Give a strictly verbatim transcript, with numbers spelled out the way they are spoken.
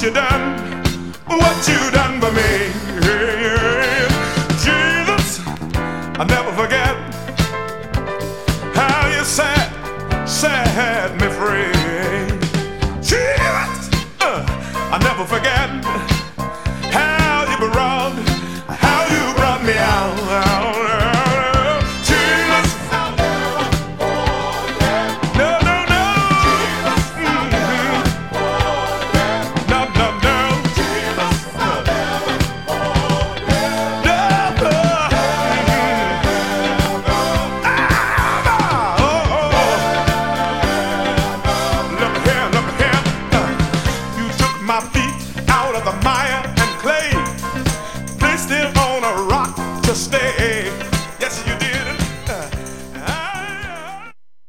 what you done, what you done for me. Jesus, I'll never forget how you set, set me free. Jesus, uh, I'll never forget